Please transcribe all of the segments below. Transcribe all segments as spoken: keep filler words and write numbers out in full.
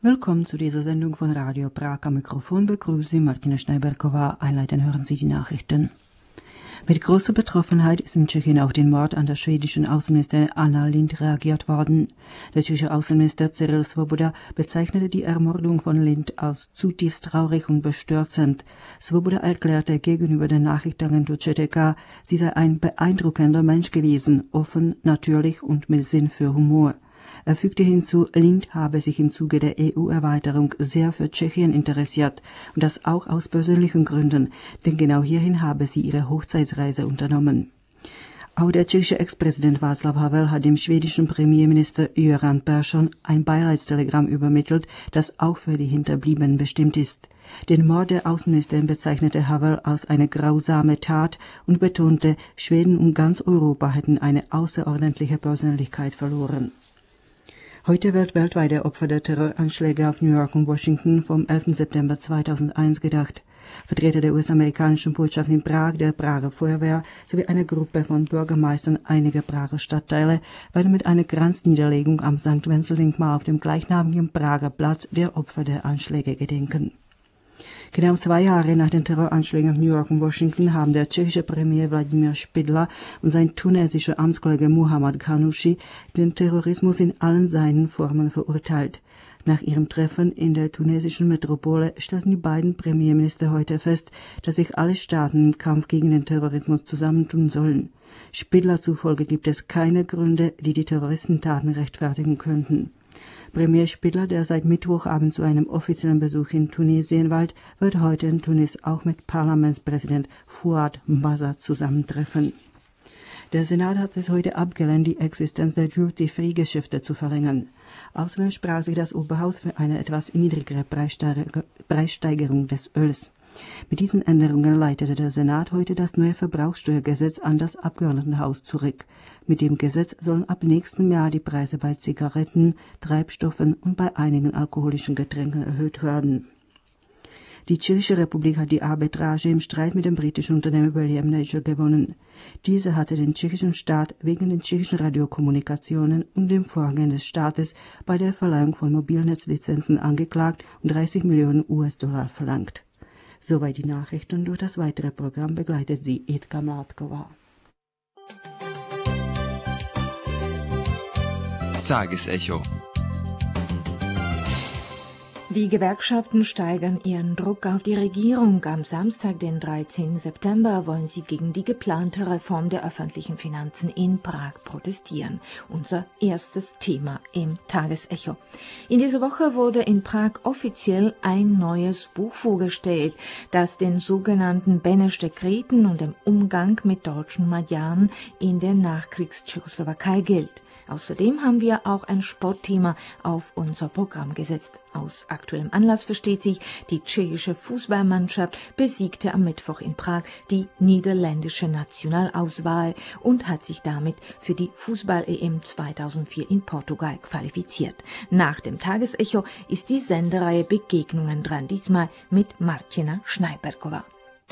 Willkommen zu dieser Sendung von Radio Prag. Am Mikrofon begrüßt Sie Martina Schneiberkova. Einleitend hören Sie die Nachrichten. Mit großer Betroffenheit ist in Tschechien auf den Mord an der schwedischen Außenministerin Anna Lindh reagiert worden. Der tschechische Außenminister Cyril Svoboda bezeichnete die Ermordung von Lindh als zutiefst traurig und bestürzend. Svoboda erklärte gegenüber der Nachrichtenagentur Z D K, sie sei ein beeindruckender Mensch gewesen, offen, natürlich und mit Sinn für Humor. Er fügte hinzu, Lindh habe sich im Zuge der E U-Erweiterung sehr für Tschechien interessiert und das auch aus persönlichen Gründen, denn genau hierhin habe sie ihre Hochzeitsreise unternommen. Auch der tschechische Ex-Präsident Václav Havel hat dem schwedischen Premierminister Göran Persson ein Beileidstelegramm übermittelt, das auch für die Hinterbliebenen bestimmt ist. Den Mord der Außenministerin bezeichnete Havel als eine grausame Tat und betonte, Schweden und ganz Europa hätten eine außerordentliche Persönlichkeit verloren. Heute wird weltweit der Opfer der Terroranschläge auf New York und Washington vom elften September zweitausendeins gedacht. Vertreter der U S-amerikanischen Botschaft in Prag, der Prager Feuerwehr sowie eine Gruppe von Bürgermeistern einiger Prager Stadtteile werden mit einer Kranzniederlegung am Sankt Wenzel-Denkmal auf dem gleichnamigen Prager Platz der Opfer der Anschläge gedenken. Genau zwei Jahre nach den Terroranschlägen auf New York und Washington haben der tschechische Premier Vladimir Špidla und sein tunesischer Amtskollege Muhammad Ghannouchi den Terrorismus in allen seinen Formen verurteilt. Nach ihrem Treffen in der tunesischen Metropole stellten die beiden Premierminister heute fest, dass sich alle Staaten im Kampf gegen den Terrorismus zusammentun sollen. Špidla zufolge gibt es keine Gründe, die die Terroristentaten rechtfertigen könnten. Premier Špidla, der seit Mittwochabend zu einem offiziellen Besuch in Tunesien weilt, wird heute in Tunis auch mit Parlamentspräsident Fouad Mbaza zusammentreffen. Der Senat hat es heute abgelehnt, die Existenz der Duty-Free-Geschäfte zu verlängern. Außerdem sprach sich das Oberhaus für eine etwas niedrigere Preissteigerung des Öls. Mit diesen Änderungen leitete der Senat heute das neue Verbrauchssteuergesetz an das Abgeordnetenhaus zurück. Mit dem Gesetz sollen ab nächstem Jahr die Preise bei Zigaretten, Treibstoffen und bei einigen alkoholischen Getränken erhöht werden. Die Tschechische Republik hat die Arbitrage im Streit mit dem britischen Unternehmen William Nature gewonnen. Diese hatte den tschechischen Staat wegen den tschechischen Radiokommunikationen und dem Vorgehen des Staates bei der Verleihung von Mobilnetzlizenzen angeklagt und dreißig Millionen US-Dollar verlangt. Soweit die Nachrichten. Durch das weitere Programm begleitet sie Edka Mladkova. Tagesecho. Die Gewerkschaften steigern ihren Druck auf die Regierung. Am Samstag, den dreizehnten September, wollen sie gegen die geplante Reform der öffentlichen Finanzen in Prag protestieren. Unser erstes Thema im Tagesecho. In dieser Woche wurde in Prag offiziell ein neues Buch vorgestellt, das den sogenannten Beneš-Dekreten und dem Umgang mit deutschen Magyaren in der Nachkriegs-Tschechoslowakei gilt. Außerdem haben wir auch ein Sportthema auf unser Programm gesetzt. Aus aktuellem Anlass versteht sich, die tschechische Fußballmannschaft besiegte am Mittwoch in Prag die niederländische Nationalauswahl und hat sich damit für die Fußball-E M zweitausendvier in Portugal qualifiziert. Nach dem Tagesecho ist die Sendereihe Begegnungen dran, diesmal mit Martina Schneiberkova.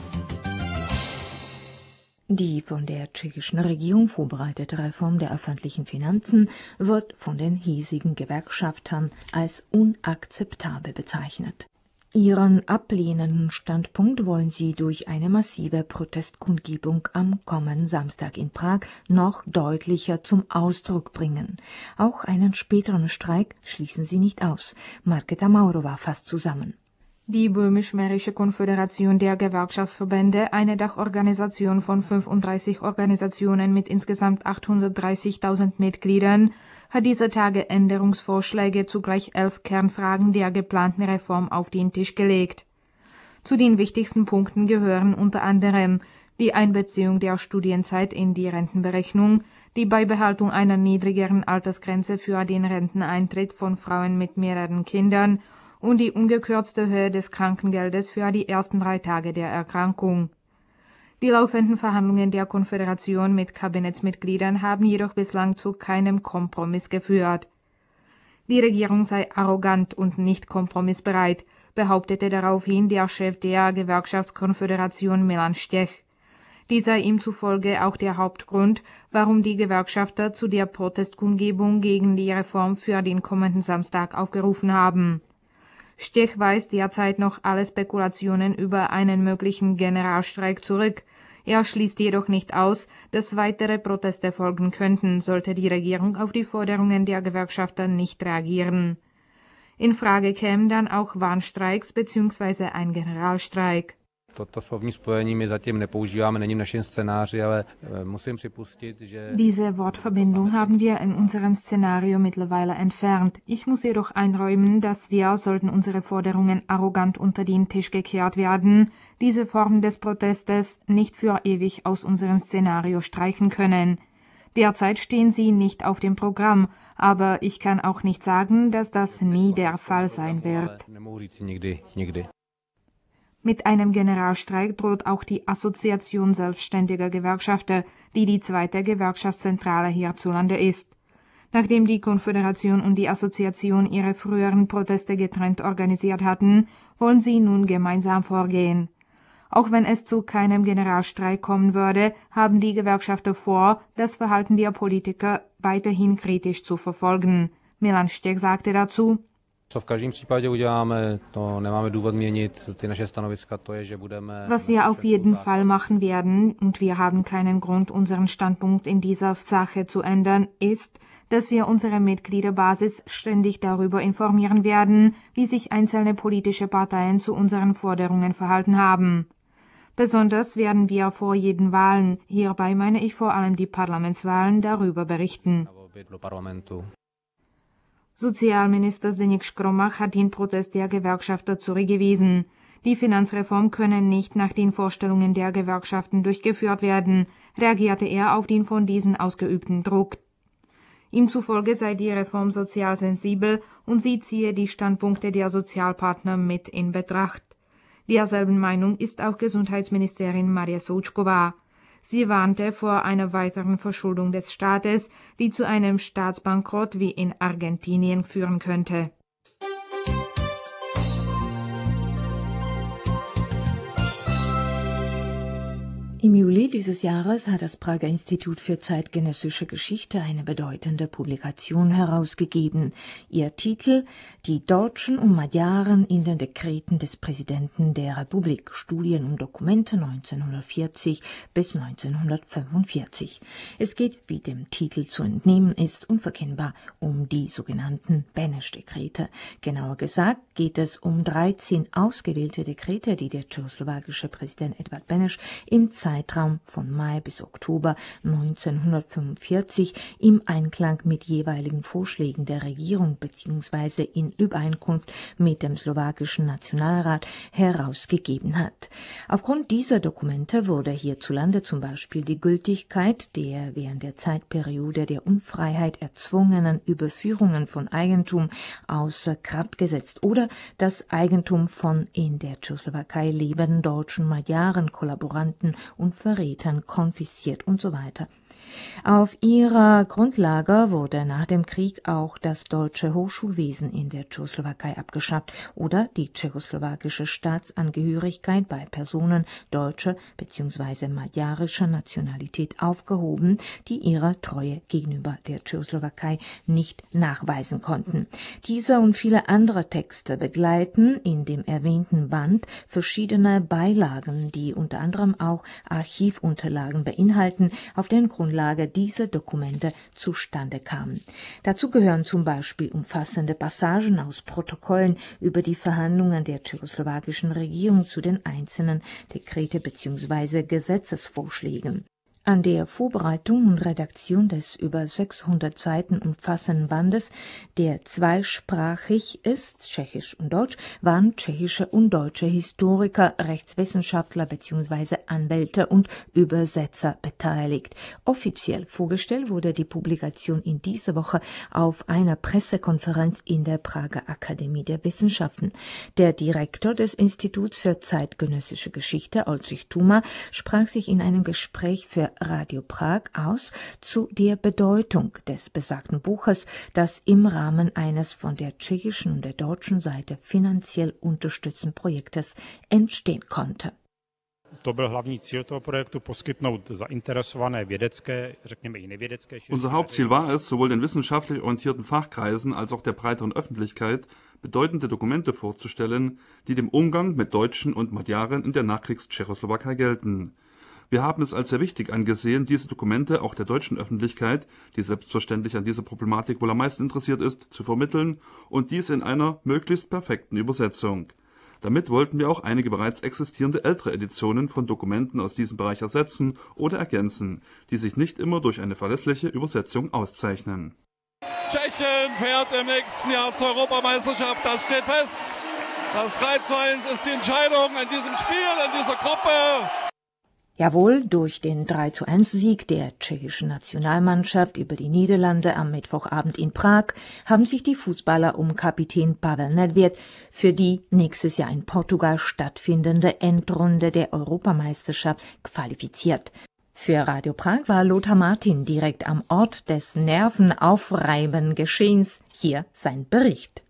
Die von der tschechischen Regierung vorbereitete Reform der öffentlichen Finanzen wird von den hiesigen Gewerkschaftern als unakzeptabel bezeichnet. Ihren ablehnenden Standpunkt wollen sie durch eine massive Protestkundgebung am kommenden Samstag in Prag noch deutlicher zum Ausdruck bringen. Auch einen späteren Streik schließen sie nicht aus. Markéta Maurova fasst zusammen. Die Böhmisch-Mährische Konföderation der Gewerkschaftsverbände, eine Dachorganisation von fünfunddreißig Organisationen mit insgesamt achthundertdreißigtausend Mitgliedern, hat dieser Tage Änderungsvorschläge zu gleich elf Kernfragen der geplanten Reform auf den Tisch gelegt. Zu den wichtigsten Punkten gehören unter anderem die Einbeziehung der Studienzeit in die Rentenberechnung, die Beibehaltung einer niedrigeren Altersgrenze für den Renteneintritt von Frauen mit mehreren Kindern und die ungekürzte Höhe des Krankengeldes für die ersten drei Tage der Erkrankung. Die laufenden Verhandlungen der Konföderation mit Kabinettsmitgliedern haben jedoch bislang zu keinem Kompromiss geführt. Die Regierung sei arrogant und nicht kompromissbereit, behauptete daraufhin der Chef der Gewerkschaftskonföderation Milan Stech. Dies sei ihm zufolge auch der Hauptgrund, warum die Gewerkschafter zu der Protestkundgebung gegen die Reform für den kommenden Samstag aufgerufen haben. Stech weist derzeit noch alle Spekulationen über einen möglichen Generalstreik zurück. Er schließt jedoch nicht aus, dass weitere Proteste folgen könnten, sollte die Regierung auf die Forderungen der Gewerkschafter nicht reagieren. In Frage kämen dann auch Warnstreiks bzw. ein Generalstreik. Diese Wortverbindung haben wir in unserem Szenario mittlerweile entfernt. Ich muss jedoch einräumen, dass wir, sollten unsere Forderungen arrogant unter den Tisch gekehrt werden, diese Form des Protestes nicht für ewig aus unserem Szenario streichen können. Derzeit stehen sie nicht auf dem Programm, aber ich kann auch nicht sagen, dass das nie der Fall sein wird. Mit einem Generalstreik droht auch die Assoziation selbstständiger Gewerkschafter, die die zweite Gewerkschaftszentrale hierzulande ist. Nachdem die Konföderation und die Assoziation ihre früheren Proteste getrennt organisiert hatten, wollen sie nun gemeinsam vorgehen. Auch wenn es zu keinem Generalstreik kommen würde, haben die Gewerkschafter vor, das Verhalten der Politiker weiterhin kritisch zu verfolgen. Milan Stech sagte dazu: Was wir auf jeden Fall machen werden, und wir haben keinen Grund, unseren Standpunkt in dieser Sache zu ändern, ist, dass wir unsere Mitgliederbasis ständig darüber informieren werden, wie sich einzelne politische Parteien zu unseren Forderungen verhalten haben. Besonders werden wir vor jeden Wahlen, hierbei meine ich vor allem die Parlamentswahlen, darüber berichten. Sozialminister Zdeněk Škromach hat den Protest der Gewerkschafter zurückgewiesen. Die Finanzreform könne nicht nach den Vorstellungen der Gewerkschaften durchgeführt werden, reagierte er auf den von diesen ausgeübten Druck. Ihm zufolge sei die Reform sozial sensibel und sie ziehe die Standpunkte der Sozialpartner mit in Betracht. Derselben Meinung ist auch Gesundheitsministerin Maria Součková. Sie warnte vor einer weiteren Verschuldung des Staates, die zu einem Staatsbankrott wie in Argentinien führen könnte. Im Juli dieses Jahres hat das Prager Institut für zeitgenössische Geschichte eine bedeutende Publikation herausgegeben. Ihr Titel: Die Deutschen und Magyaren in den Dekreten des Präsidenten der Republik. Studien und Dokumente neunzehnhundertvierzig bis neunzehnhundertfünfundvierzig. Es geht, wie dem Titel zu entnehmen ist, unverkennbar um die sogenannten Beneš-Dekrete. Genauer gesagt geht es um dreizehn ausgewählte Dekrete, die der tschechoslowakische Präsident Edvard Beneš im Zeitraum von Mai bis Oktober neunzehnhundertfünfundvierzig im Einklang mit jeweiligen Vorschlägen der Regierung bzw. in Übereinkunft mit dem slowakischen Nationalrat herausgegeben hat. Aufgrund dieser Dokumente wurde hierzulande zum Beispiel die Gültigkeit der während der Zeitperiode der Unfreiheit erzwungenen Überführungen von Eigentum außer Kraft gesetzt oder das Eigentum von in der Tschechoslowakei lebenden deutschen Magyaren, Kollaboranten und Verrätern konfisziert und so weiter. Auf ihrer Grundlage wurde nach dem Krieg auch das deutsche Hochschulwesen in der Tschechoslowakei abgeschafft oder die tschechoslowakische Staatsangehörigkeit bei Personen deutscher bzw. magyarischer Nationalität aufgehoben, die ihre Treue gegenüber der Tschechoslowakei nicht nachweisen konnten. Dieser und viele andere Texte begleiten in dem erwähnten Band verschiedene Beilagen, die unter anderem auch Archivunterlagen beinhalten, auf deren Grundlage diese Dokumente zustande kamen. Dazu gehören zum Beispiel umfassende Passagen aus Protokollen über die Verhandlungen der tschechoslowakischen Regierung zu den einzelnen Dekrete bzw. Gesetzesvorschlägen. An der Vorbereitung und Redaktion des über sechshundert Seiten umfassenden Bandes, der zweisprachig ist, Tschechisch und Deutsch, waren tschechische und deutsche Historiker, Rechtswissenschaftler bzw. Anwälte und Übersetzer beteiligt. Offiziell vorgestellt wurde die Publikation in dieser Woche auf einer Pressekonferenz in der Prager Akademie der Wissenschaften. Der Direktor des Instituts für zeitgenössische Geschichte, Oldřich Tuma, sprach sich in einem Gespräch für Radio Prag aus zu der Bedeutung des besagten Buches, das im Rahmen eines von der tschechischen und der deutschen Seite finanziell unterstützten Projektes entstehen konnte. Unser Hauptziel war es, sowohl den wissenschaftlich orientierten Fachkreisen als auch der breiteren Öffentlichkeit bedeutende Dokumente vorzustellen, die dem Umgang mit Deutschen und Magyaren in der Nachkriegs-Tschechoslowakei gelten. Wir haben es als sehr wichtig angesehen, diese Dokumente auch der deutschen Öffentlichkeit, die selbstverständlich an dieser Problematik wohl am meisten interessiert ist, zu vermitteln, und dies in einer möglichst perfekten Übersetzung. Damit wollten wir auch einige bereits existierende ältere Editionen von Dokumenten aus diesem Bereich ersetzen oder ergänzen, die sich nicht immer durch eine verlässliche Übersetzung auszeichnen. Tschechien fährt im nächsten Jahr zur Europameisterschaft, das steht fest. Das drei zu eins ist die Entscheidung in diesem Spiel, in dieser Gruppe. Jawohl, durch den drei zu eins Sieg der tschechischen Nationalmannschaft über die Niederlande am Mittwochabend in Prag haben sich die Fußballer um Kapitän Pavel Nedvěd für die nächstes Jahr in Portugal stattfindende Endrunde der Europameisterschaft qualifiziert. Für Radio Prag war Lothar Martin direkt am Ort des nervenaufreibenden Geschehens. Hier sein Bericht.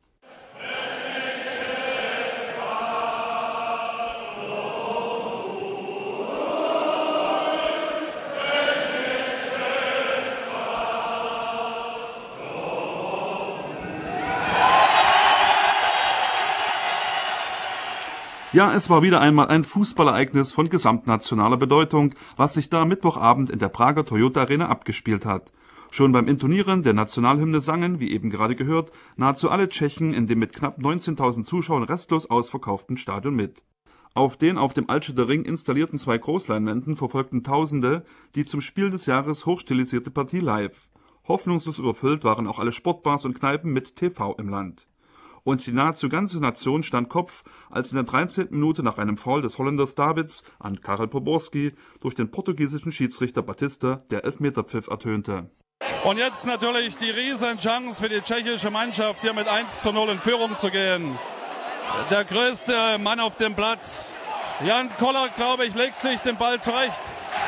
Ja, es war wieder einmal ein Fußballereignis von gesamtnationaler Bedeutung, was sich da Mittwochabend in der Prager Toyota Arena abgespielt hat. Schon beim Intonieren der Nationalhymne sangen, wie eben gerade gehört, nahezu alle Tschechen in dem mit knapp neunzehntausend Zuschauern restlos ausverkauften Stadion mit. Auf den auf dem Altstädter Ring installierten zwei Großleinwänden verfolgten Tausende die zum Spiel des Jahres hochstilisierte Partie live. Hoffnungslos überfüllt waren auch alle Sportbars und Kneipen mit T V im Land. Und die nahezu ganze Nation stand Kopf, als in der dreizehnten Minute nach einem Foul des Holländers Davids an Karel Poborský durch den portugiesischen Schiedsrichter Batista der Elfmeterpfiff ertönte. Und jetzt natürlich die Riesenchance für die tschechische Mannschaft, hier mit eins zu null in Führung zu gehen. Der größte Mann auf dem Platz, Jan Koller, glaube ich, legt sich den Ball zurecht.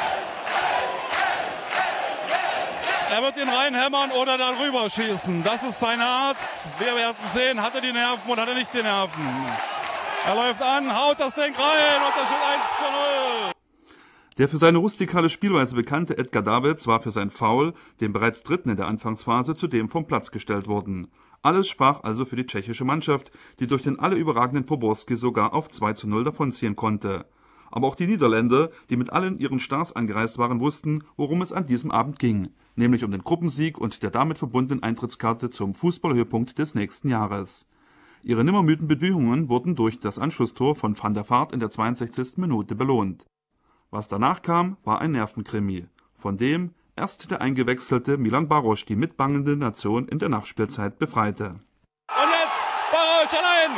Er wird ihn reinhämmern oder darüber schießen. Das ist seine Art. Wir werden sehen, hat er die Nerven oder hat er nicht die Nerven. Er läuft an, haut das Ding rein und das steht eins zu null. Der für seine rustikale Spielweise bekannte Edgar Davids war für sein Foul, den bereits dritten in der Anfangsphase, zudem vom Platz gestellt worden. Alles sprach also für die tschechische Mannschaft, die durch den alle überragenden Poborský sogar auf zwei zu null davonziehen konnte. Aber auch die Niederländer, die mit allen ihren Stars angereist waren, wussten, worum es an diesem Abend ging, nämlich um den Gruppensieg und der damit verbundenen Eintrittskarte zum Fußballhöhepunkt des nächsten Jahres. Ihre nimmermüden Bemühungen wurden durch das Anschlusstor von Van der Vaart in der zweiundsechzigsten Minute belohnt. Was danach kam, war ein Nervenkrimi, von dem erst der eingewechselte Milan Baroš die mitbangende Nation in der Nachspielzeit befreite. Und jetzt Baroš allein!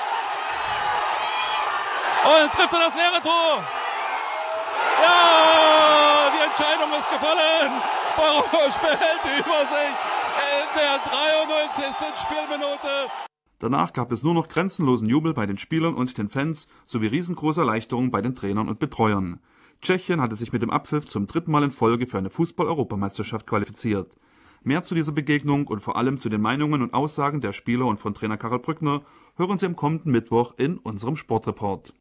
Und trifft er das leere Tor. Ja, die Entscheidung ist gefallen. Baroš behält die Übersicht in der dreiundneunzigsten Spielminute. Danach gab es nur noch grenzenlosen Jubel bei den Spielern und den Fans sowie riesengroße Erleichterung bei den Trainern und Betreuern. Tschechien hatte sich mit dem Abpfiff zum dritten Mal in Folge für eine Fußball-Europameisterschaft qualifiziert. Mehr zu dieser Begegnung und vor allem zu den Meinungen und Aussagen der Spieler und von Trainer Karel Brückner hören Sie am kommenden Mittwoch in unserem Sportreport.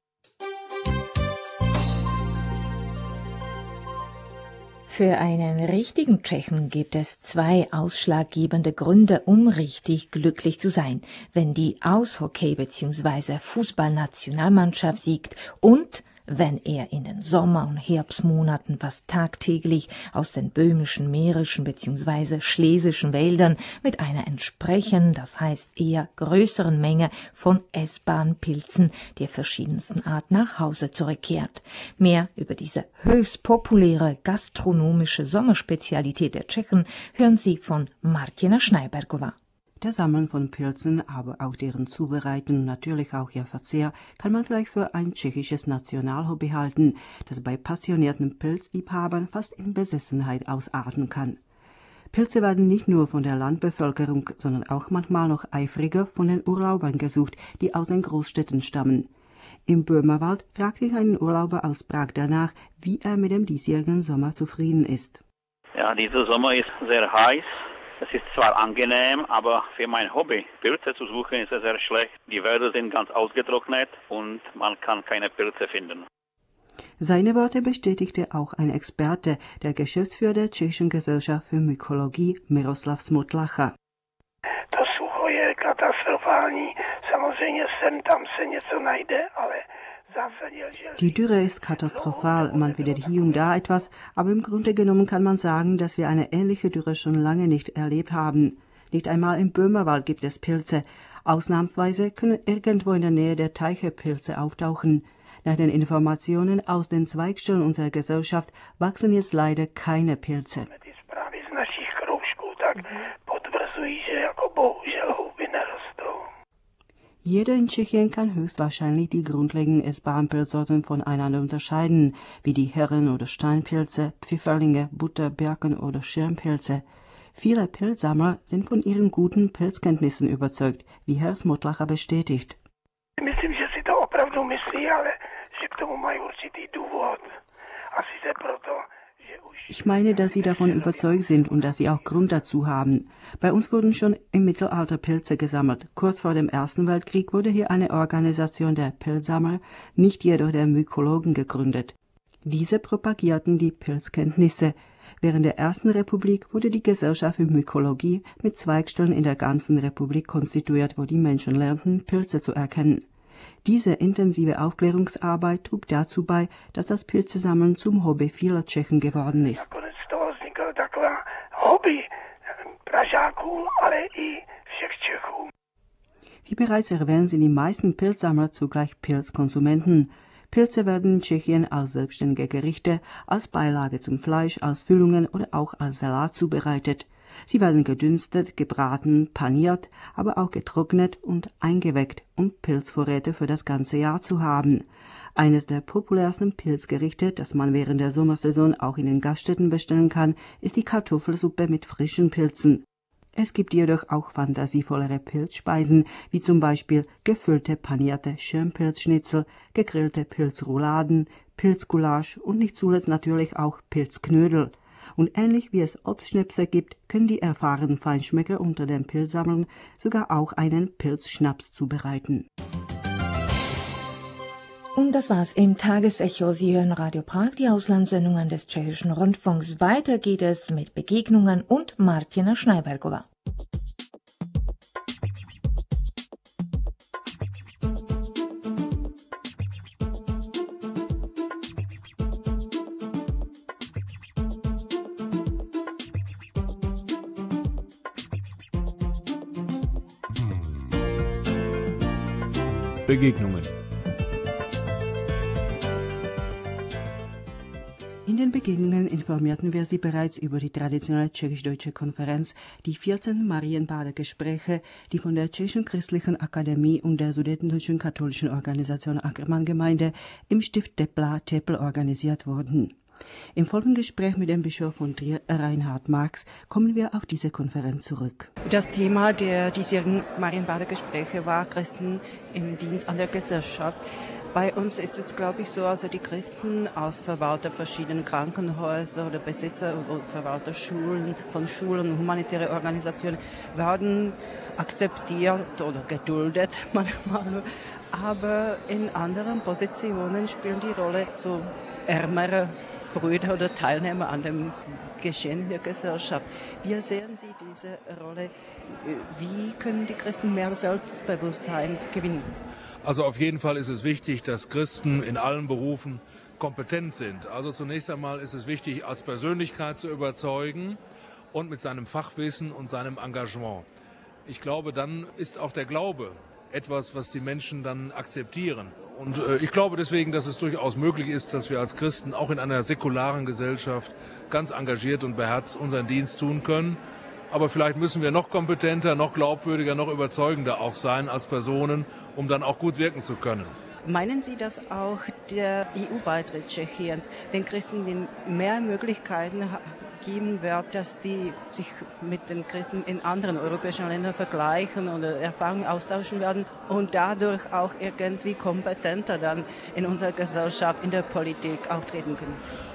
Für einen richtigen Tschechen gibt es zwei ausschlaggebende Gründe, um richtig glücklich zu sein, wenn die Eishockey- bzw. Fußballnationalmannschaft siegt und wenn er in den Sommer- und Herbstmonaten fast tagtäglich aus den böhmischen, mährischen bzw. schlesischen Wäldern mit einer entsprechenden, das heißt eher größeren Menge von essbaren Pilzen der verschiedensten Art nach Hause zurückkehrt. Mehr über diese höchst populäre gastronomische Sommerspezialität der Tschechen hören Sie von Martina Schneibergova. Das Sammeln von Pilzen, aber auch deren Zubereiten und natürlich auch ihr Verzehr kann man vielleicht für ein tschechisches Nationalhobby halten, das bei passionierten Pilzliebhabern fast in Besessenheit ausarten kann. Pilze werden nicht nur von der Landbevölkerung, sondern auch manchmal noch eifriger von den Urlaubern gesucht, die aus den Großstädten stammen. Im Böhmerwald fragte ich einen Urlauber aus Prag danach, wie er mit dem diesjährigen Sommer zufrieden ist. Ja, dieser Sommer ist sehr heiß. Es ist zwar angenehm, aber für mein Hobby, Pilze zu suchen, ist es sehr schlecht. Die Wälder sind ganz ausgetrocknet und man kann keine Pilze finden. Seine Worte bestätigte auch ein Experte, der Geschäftsführer der Tschechischen Gesellschaft für Mykologie, Miroslav Smotlacha. To sucho je katastrofální, samozřejmě sem tam se něco najde, ale Die Dürre ist katastrophal, man findet hier und da etwas, aber im Grunde genommen kann man sagen, dass wir eine ähnliche Dürre schon lange nicht erlebt haben. Nicht einmal im Böhmerwald gibt es Pilze. Ausnahmsweise können irgendwo in der Nähe der Teiche Pilze auftauchen. Nach den Informationen aus den Zweigstellen unserer Gesellschaft wachsen jetzt leider keine Pilze. Jeder in Tschechien kann höchstwahrscheinlich die grundlegenden essbaren Pilzsorten voneinander unterscheiden, wie die Herren- oder Steinpilze, Pfifferlinge, Butter-, Birken- oder Schirmpilze. Viele Pilzsammler sind von ihren guten Pilzkenntnissen überzeugt, wie Herr Smotlacha bestätigt. Myslím, že si to opravdu myslí, ale že k tomu mají určitý důvod. A sice proto, Ich meine, dass sie davon überzeugt sind und dass sie auch Grund dazu haben. Bei uns wurden schon im Mittelalter Pilze gesammelt. Kurz vor dem Ersten Weltkrieg wurde hier eine Organisation der Pilzsammler, nicht jedoch der Mykologen, gegründet. Diese propagierten die Pilzkenntnisse. Während der Ersten Republik wurde die Gesellschaft für Mykologie mit Zweigstellen in der ganzen Republik konstituiert, wo die Menschen lernten, Pilze zu erkennen. Diese intensive Aufklärungsarbeit trug dazu bei, dass das Pilzesammeln zum Hobby vieler Tschechen geworden ist. Wie bereits erwähnt, sind die meisten Pilzsammler zugleich Pilzkonsumenten. Pilze werden in Tschechien als selbstständige Gerichte, als Beilage zum Fleisch, als Füllungen oder auch als Salat zubereitet. Sie werden gedünstet, gebraten, paniert, aber auch getrocknet und eingeweckt, um Pilzvorräte für das ganze Jahr zu haben. Eines der populärsten Pilzgerichte, das man während der Sommersaison auch in den Gaststätten bestellen kann, ist die Kartoffelsuppe mit frischen Pilzen. Es gibt jedoch auch fantasievollere Pilzspeisen, wie zum Beispiel gefüllte panierte Schirmpilzschnitzel, gegrillte Pilzrouladen, Pilzgulasch und nicht zuletzt natürlich auch Pilzknödel. Und ähnlich wie es Obstschnäpse gibt, können die erfahrenen Feinschmecker unter den Pilzsammlern sogar auch einen Pilzschnaps zubereiten. Und das war's im Tagesecho. Sie hören Radio Prag, die Auslandssendungen des Tschechischen Rundfunks. Weiter geht es mit Begegnungen und Martina Schneibergova. Begegnungen. In den Begegnungen informierten wir Sie bereits über die traditionelle tschechisch-deutsche Konferenz, die vierzehnten Marienbader-Gespräche, die von der Tschechischen Christlichen Akademie und der Sudetendeutschen Katholischen Organisation Ackermann-Gemeinde im Stift Depla-Tepl organisiert wurden. Im folgenden Gespräch mit dem Bischof von Trier, Reinhard Marx, kommen wir auf diese Konferenz zurück. Das Thema der diesjährigen Marienbader Gespräche war Christen im Dienst an der Gesellschaft. Bei uns ist es, glaube ich, so, also die Christen als Verwalter verschiedener Krankenhäuser oder Besitzer oder Verwalter Schulen, von Schulen und humanitäre Organisationen werden akzeptiert oder geduldet manchmal. Aber in anderen Positionen spielen die Rolle so ärmere Brüder oder Teilnehmer an dem Geschehen in der Gesellschaft. Wie sehen Sie diese Rolle? Wie können die Christen mehr Selbstbewusstsein gewinnen? Also auf jeden Fall ist es wichtig, dass Christen in allen Berufen kompetent sind. Also zunächst einmal ist es wichtig, als Persönlichkeit zu überzeugen und mit seinem Fachwissen und seinem Engagement. Ich glaube, dann ist auch der Glaube etwas, was die Menschen dann akzeptieren. Und äh, ich glaube deswegen, dass es durchaus möglich ist, dass wir als Christen auch in einer säkularen Gesellschaft ganz engagiert und beherzt unseren Dienst tun können. Aber vielleicht müssen wir noch kompetenter, noch glaubwürdiger, noch überzeugender auch sein als Personen, um dann auch gut wirken zu können. Meinen Sie, dass auch der E U-Beitritt Tschechiens den Christen mehr Möglichkeiten geben wird, dass die sich mit den Christen in anderen europäischen Ländern vergleichen oder Erfahrungen austauschen werden und dadurch auch irgendwie kompetenter dann in unserer Gesellschaft, in der Politik auftreten können?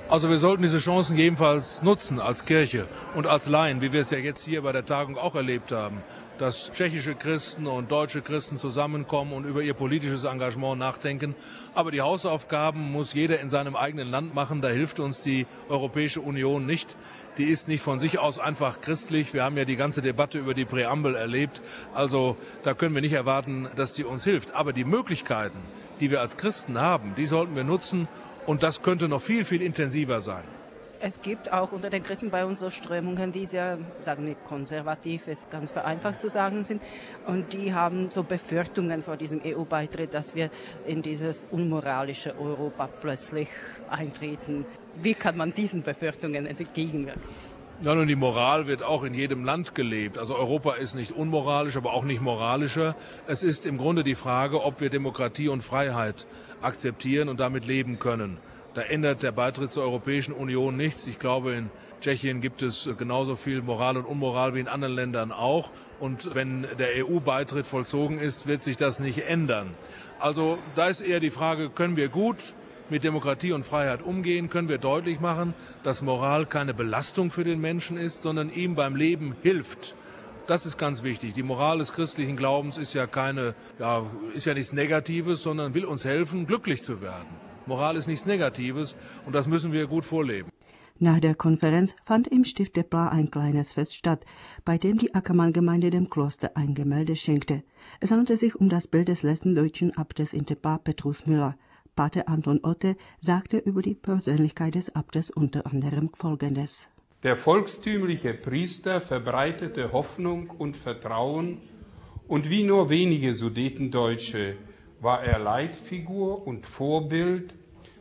Also wir sollten diese Chancen jedenfalls nutzen als Kirche und als Laien, wie wir es ja jetzt hier bei der Tagung auch erlebt haben, dass tschechische Christen und deutsche Christen zusammenkommen und über ihr politisches Engagement nachdenken. Aber die Hausaufgaben muss jeder in seinem eigenen Land machen. Da hilft uns die Europäische Union nicht. Die ist nicht von sich aus einfach christlich. Wir haben ja die ganze Debatte über die Präambel erlebt. Also da können wir nicht erwarten, dass die uns hilft. Aber die Möglichkeiten, die wir als Christen haben, die sollten wir nutzen. Und das könnte noch viel, viel intensiver sein. Es gibt auch unter den Christen bei uns so Strömungen, die sehr, sagen wir, konservativ, ist ganz vereinfacht zu sagen sind. Und die haben so Befürchtungen vor diesem E U-Beitritt, dass wir in dieses unmoralische Europa plötzlich eintreten. Wie kann man diesen Befürchtungen entgegenwirken? Ja, nun, die Moral wird auch in jedem Land gelebt. Also Europa ist nicht unmoralisch, aber auch nicht moralischer. Es ist im Grunde die Frage, ob wir Demokratie und Freiheit akzeptieren und damit leben können. Da ändert der Beitritt zur Europäischen Union nichts. Ich glaube, in Tschechien gibt es genauso viel Moral und Unmoral wie in anderen Ländern auch. Und wenn der E U-Beitritt vollzogen ist, wird sich das nicht ändern. Also da ist eher die Frage, können wir gut mit Demokratie und Freiheit umgehen, können wir deutlich machen, dass Moral keine Belastung für den Menschen ist, sondern ihm beim Leben hilft. Das ist ganz wichtig. Die Moral des christlichen Glaubens ist ja keine, ja, ist ja nichts Negatives, sondern will uns helfen, glücklich zu werden. Moral ist nichts Negatives und das müssen wir gut vorleben. Nach der Konferenz fand im Stift Depla ein kleines Fest statt, bei dem die Ackermann-Gemeinde dem Kloster ein Gemälde schenkte. Es handelte sich um das Bild des letzten deutschen Abtes in Depla, Petrus Müller. Pater Anton Otte sagte über die Persönlichkeit des Abtes unter anderem Folgendes. Der volkstümliche Priester verbreitete Hoffnung und Vertrauen und wie nur wenige Sudetendeutsche war er Leitfigur und Vorbild,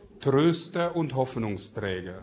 Tröster und Hoffnungsträger.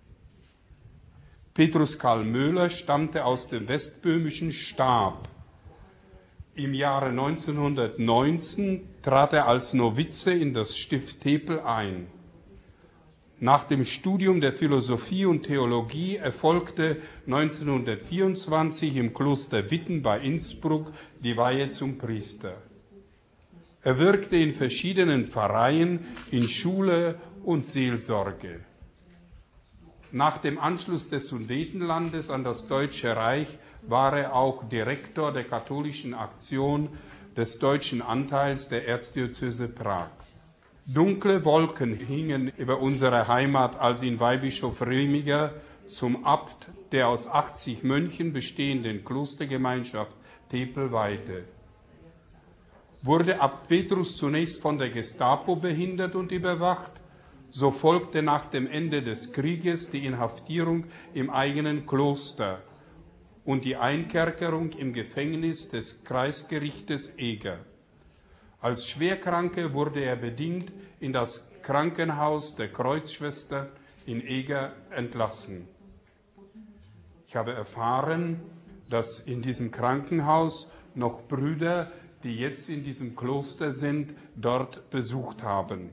Petrus Karl Möhler stammte aus dem westböhmischen Stab. Im Jahre neunzehnhundertneunzehn trat er als Novize in das Stift Tepel ein. Nach dem Studium der Philosophie und Theologie erfolgte neunzehnhundertvierundzwanzig im Kloster Witten bei Innsbruck die Weihe zum Priester. Er wirkte in verschiedenen Pfarreien in Schule und Seelsorge. Nach dem Anschluss des Sudetenlandes an das Deutsche Reich war er auch Direktor der katholischen Aktion des deutschen Anteils der Erzdiözese Prag. Dunkle Wolken hingen über unsere Heimat, als ihn Weihbischof Remiger zum Abt der aus achtzig Mönchen bestehenden Klostergemeinschaft Tepel weihte. Wurde Abt Petrus zunächst von der Gestapo behindert und überwacht, so folgte nach dem Ende des Krieges die Inhaftierung im eigenen Kloster und die Einkerkerung im Gefängnis des Kreisgerichtes Eger. Als Schwerkranke wurde er bedingt in das Krankenhaus der Kreuzschwester in Eger entlassen. Ich habe erfahren, dass in diesem Krankenhaus noch Brüder, die jetzt in diesem Kloster sind, dort besucht haben.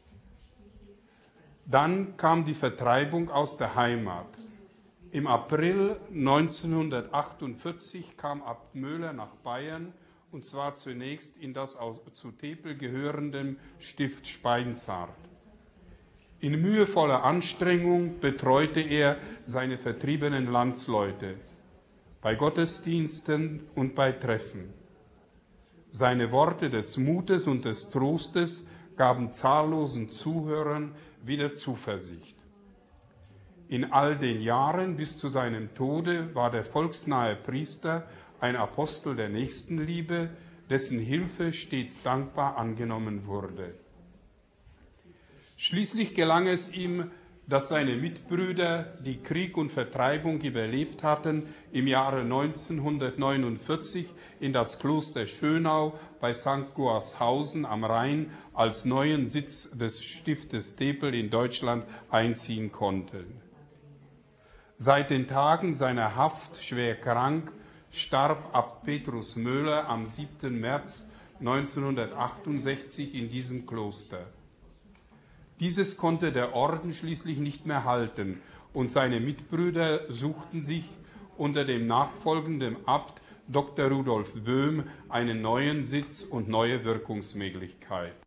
Dann kam die Vertreibung aus der Heimat. Im April neunzehnhundertachtundvierzig kam Abt Möhler nach Bayern, und zwar zunächst in das zu Tepel gehörenden Stift Speinsart. In mühevoller Anstrengung betreute er seine vertriebenen Landsleute bei Gottesdiensten und bei Treffen. Seine Worte des Mutes und des Trostes gaben zahllosen Zuhörern wieder Zuversicht. In all den Jahren bis zu seinem Tode war der volksnahe Priester ein Apostel der Nächstenliebe, dessen Hilfe stets dankbar angenommen wurde. Schließlich gelang es ihm, dass seine Mitbrüder, die Krieg und Vertreibung überlebt hatten, im Jahre neunzehnhundertneunundvierzig in das Kloster Schönau bei Sankt Goarshausen am Rhein als neuen Sitz des Stiftes Tepel in Deutschland einziehen konnten. Seit den Tagen seiner Haft schwer krank starb Abt Petrus Möhler am siebten März neunzehnhundertachtundsechzig in diesem Kloster. Dieses konnte der Orden schließlich nicht mehr halten und seine Mitbrüder suchten sich unter dem nachfolgenden Abt Doktor Rudolf Böhm einen neuen Sitz und neue Wirkungsmöglichkeit.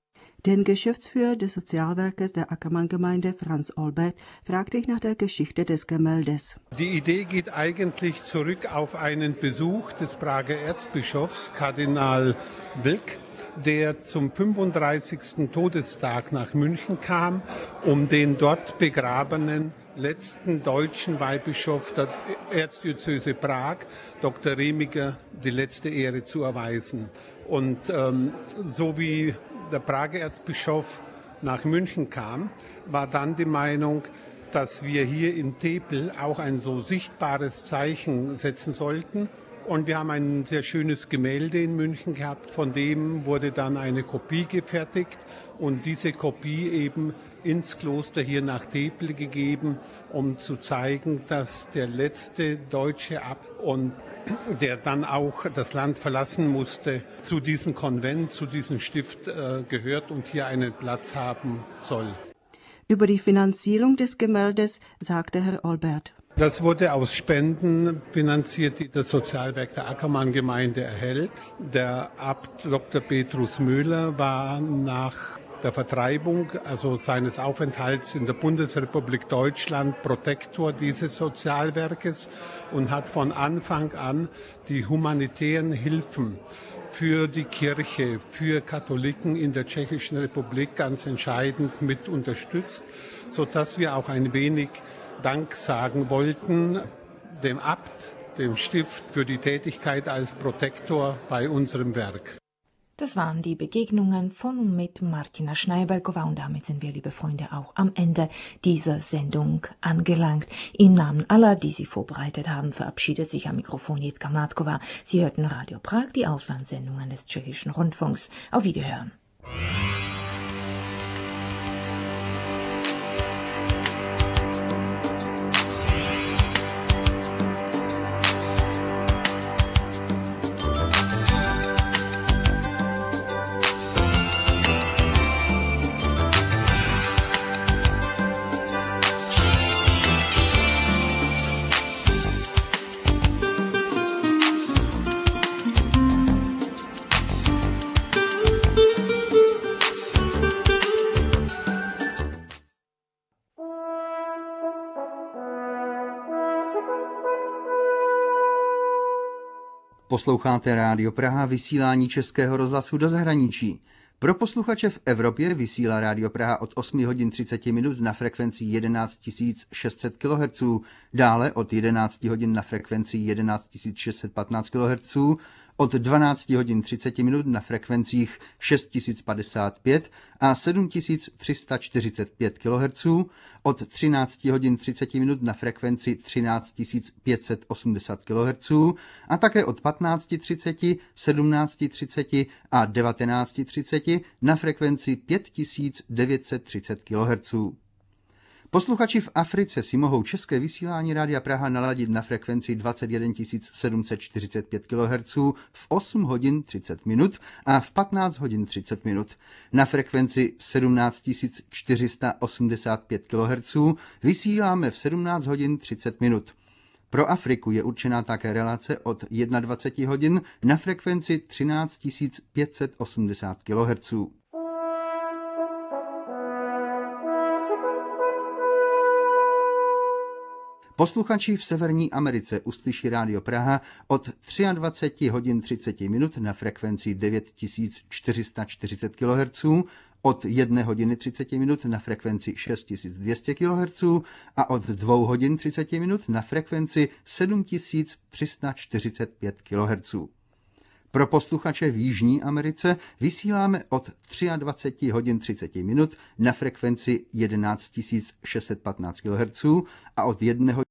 Den Geschäftsführer des Sozialwerkes der Ackermann-Gemeinde, Franz Olbert, fragte ich nach der Geschichte des Gemäldes. Die Idee geht eigentlich zurück auf einen Besuch des Prager Erzbischofs, Kardinal Wilk, der zum fünfunddreißigsten Todestag nach München kam, um den dort begrabenen letzten deutschen Weihbischof der Erzdiözese Prag, Doktor Remiger, die letzte Ehre zu erweisen. Und ähm, so wie der Prager Erzbischof nach München kam, war dann die Meinung, dass wir hier in Tepl auch ein so sichtbares Zeichen setzen sollten. Und wir haben ein sehr schönes Gemälde in München gehabt, von dem wurde dann eine Kopie gefertigt und diese Kopie eben ins Kloster hier nach Tepl gegeben, um zu zeigen, dass der letzte deutsche Abt und der dann auch das Land verlassen musste, zu diesem Konvent, zu diesem Stift äh, gehört und hier einen Platz haben soll. Über die Finanzierung des Gemäldes sagte Herr Olbert. Das wurde aus Spenden finanziert, die das Sozialwerk der Ackermann-Gemeinde erhält. Der Abt Doktor Petrus Müller war nach der Vertreibung, also seines Aufenthalts in der Bundesrepublik Deutschland, Protektor dieses Sozialwerkes und hat von Anfang an die humanitären Hilfen für die Kirche, für Katholiken in der Tschechischen Republik ganz entscheidend mit unterstützt, sodass wir auch ein wenig Dank sagen wollten dem Abt, dem Stift für die Tätigkeit als Protektor bei unserem Werk. Das waren die Begegnungen von und mit Martina Schneiberkova und damit sind wir, liebe Freunde, auch am Ende dieser Sendung angelangt. Im Namen aller, die sie vorbereitet haben, verabschiedet sich am Mikrofon Jitka Mládková. Sie hörten Radio Prag, die Auslandssendungen des Tschechischen Rundfunks. Auf Wiederhören. Posloucháte Rádio Praha, vysílání Českého rozhlasu do zahraničí. Pro posluchače v Evropě vysílá Rádio Praha od osm hodin třicet minut na frekvenci jedenáct tisíc šest set kilohertzů, dále od jedenáct hodin na frekvenci jedenáct tisíc šest set patnáct kilohertzů, od dvanáct hodin třicet minut na frekvencích šest tisíc padesát pět a sedm tisíc tři sta čtyřicet pět kilohertzů, od třináct hodin třicet minut na frekvenci třináct tisíc pět set osmdesát kilohertzů a také od patnáct třicet, sedmnáct třicet a devatenáct třicet na frekvenci pět tisíc devět set třicet kilohertzů. Posluchači v Africe si mohou české vysílání Rádia Praha naladit na frekvenci dvacet jeden tisíc sedm set čtyřicet pět kilohertzů v osm hodin třicet minut a v patnáct hodin třicet minut. Na frekvenci sedmnáct tisíc čtyři sta osmdesát pět kilohertzů vysíláme v sedmnáct hodin třicet minut. Pro Afriku je určená také relace od dvacet jedna hodin na frekvenci třináct tisíc pět set osmdesát kilohertzů. Posluchači v Severní Americe uslyší Rádio Praha od dvacet tři hodin třicet minut na frekvenci devět tisíc čtyři sta čtyřicet kilohertzů, od jedné hodiny třicet minut na frekvenci šest tisíc dvě stě kilohertzů a od dvou hodin třicet minut na frekvenci sedm tisíc tři sta čtyřicet pět kilohertzů. Pro posluchače v Jižní Americe vysíláme od dvacet tři hodin třicet minut na frekvenci jedenáct tisíc šest set patnáct kilohertzů a od jedné